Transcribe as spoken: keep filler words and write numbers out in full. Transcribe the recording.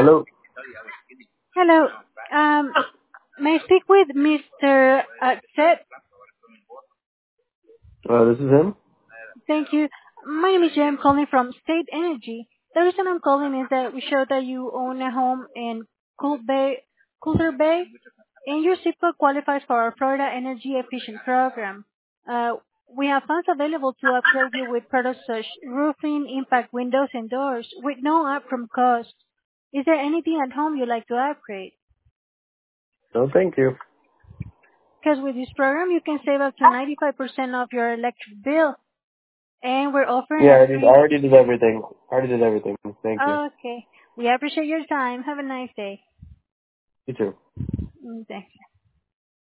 Hello. Hello. Um, may I speak with Mister Uh, Seth? Uh, this is him. Thank you. My name is Jay. I'm calling from State Energy. The reason I'm calling is that we show that you own a home in Cool Bay, Cooler Bay, and your SIPA qualifies for our Florida Energy Efficient Program. Uh, we have funds available to upgrade you with products such roofing, impact windows, and doors with no upfront cost. Is there anything at home you'd like to upgrade? No, thank you. Because with this program, you can save up to ninety-five percent of your electric bill. And we're offering Yeah, a I did. I free. already did everything. I already did everything. Thank you. Oh, okay. We appreciate your time. Have a nice day. You too. Mm, thanks.